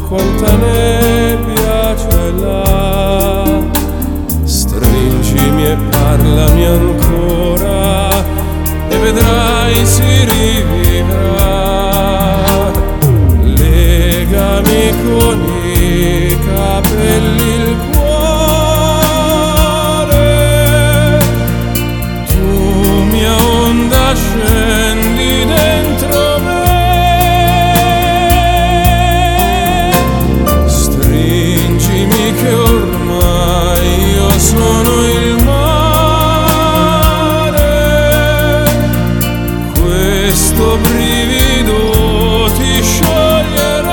quanta nebbia c'è là. Stringimi e parlami ancora e vedrai si rivivrà. Legami con i capelli il cuore, tu mia onda scendi dentro me. Stringimi che ormai io sono il mare, questo brivido ti scioglierà.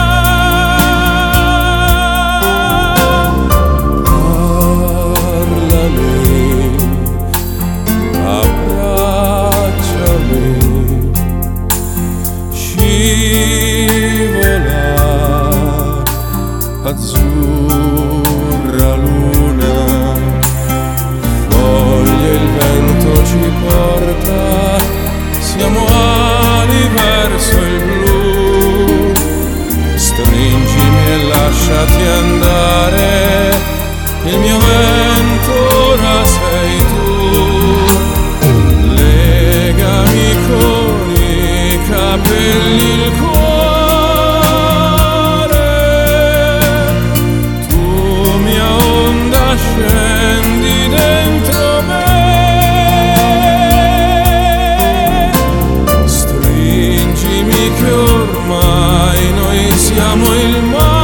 Azzurra luna, foglie il vento ci porta, siamo ali verso il blu. Stringimi e lasciati andare, il mio vento ora sei tu. Legami con i capelli il cuore, scendi dentro me. Stringimi che ormai noi siamo il mare.